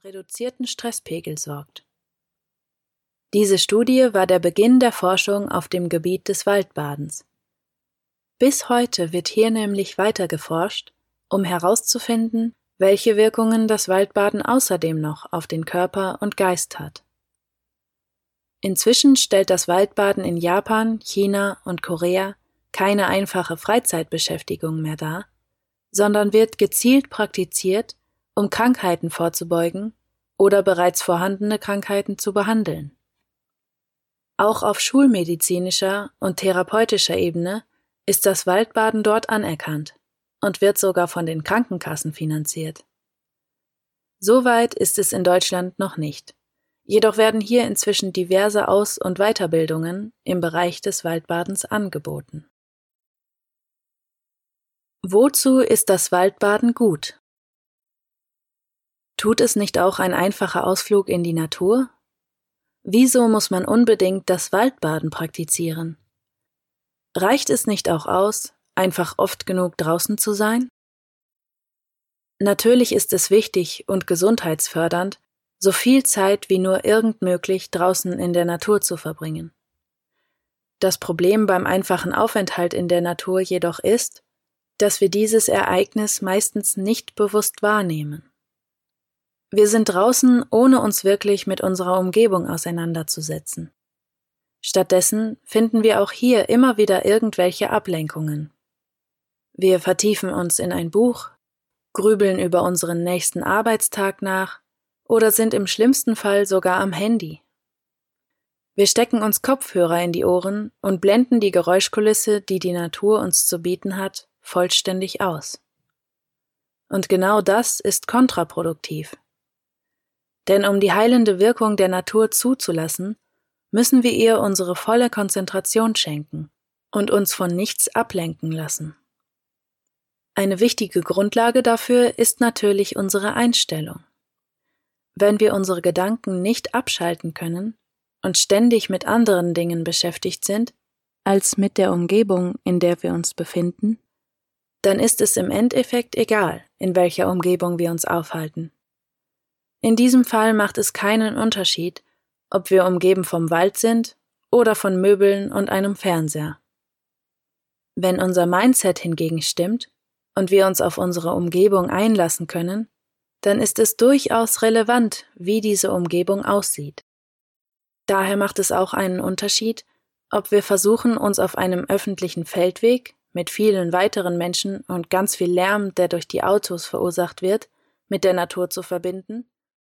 reduzierten Stresspegel sorgt. Diese Studie war der Beginn der Forschung auf dem Gebiet des Waldbadens. Bis heute wird hier nämlich weiter geforscht, um herauszufinden, welche Wirkungen das Waldbaden außerdem noch auf den Körper und Geist hat. Inzwischen stellt das Waldbaden in Japan, China und Korea keine einfache Freizeitbeschäftigung mehr dar, sondern wird gezielt praktiziert, um Krankheiten vorzubeugen oder bereits vorhandene Krankheiten zu behandeln. Auch auf schulmedizinischer und therapeutischer Ebene ist das Waldbaden dort anerkannt und wird sogar von den Krankenkassen finanziert. Soweit ist es in Deutschland noch nicht. Jedoch werden hier inzwischen diverse Aus- und Weiterbildungen im Bereich des Waldbadens angeboten. Wozu ist das Waldbaden gut? Tut es nicht auch ein einfacher Ausflug in die Natur? Wieso muss man unbedingt das Waldbaden praktizieren? Reicht es nicht auch aus, einfach oft genug draußen zu sein? Natürlich ist es wichtig und gesundheitsfördernd, so viel Zeit wie nur irgend möglich draußen in der Natur zu verbringen. Das Problem beim einfachen Aufenthalt in der Natur jedoch ist, dass wir dieses Ereignis meistens nicht bewusst wahrnehmen. Wir sind draußen, ohne uns wirklich mit unserer Umgebung auseinanderzusetzen. Stattdessen finden wir auch hier immer wieder irgendwelche Ablenkungen. Wir vertiefen uns in ein Buch, grübeln über unseren nächsten Arbeitstag nach oder sind im schlimmsten Fall sogar am Handy. Wir stecken uns Kopfhörer in die Ohren und blenden die Geräuschkulisse, die die Natur uns zu bieten hat, vollständig aus. Und genau das ist kontraproduktiv. Denn um die heilende Wirkung der Natur zuzulassen, müssen wir ihr unsere volle Konzentration schenken und uns von nichts ablenken lassen. Eine wichtige Grundlage dafür ist natürlich unsere Einstellung. Wenn wir unsere Gedanken nicht abschalten können und ständig mit anderen Dingen beschäftigt sind, als mit der Umgebung, in der wir uns befinden, dann ist es im Endeffekt egal, in welcher Umgebung wir uns aufhalten. In diesem Fall macht es keinen Unterschied, ob wir umgeben vom Wald sind oder von Möbeln und einem Fernseher. Wenn unser Mindset hingegen stimmt und wir uns auf unsere Umgebung einlassen können, dann ist es durchaus relevant, wie diese Umgebung aussieht. Daher macht es auch einen Unterschied, ob wir versuchen, uns auf einem öffentlichen Feldweg mit vielen weiteren Menschen und ganz viel Lärm, der durch die Autos verursacht wird, mit der Natur zu verbinden,